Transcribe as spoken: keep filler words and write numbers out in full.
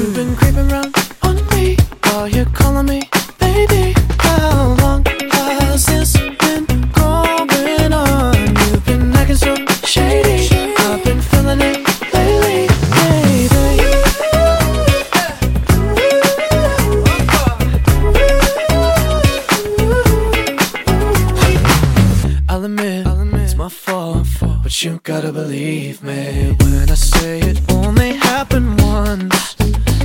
You've been creeping around on me while you're calling me baby. How long has this been going on? You've been acting so shady. I've been feeling it lately, baby. I'll admit, I'll admit it's my fault, but you gotta believe me when I say it only happened once.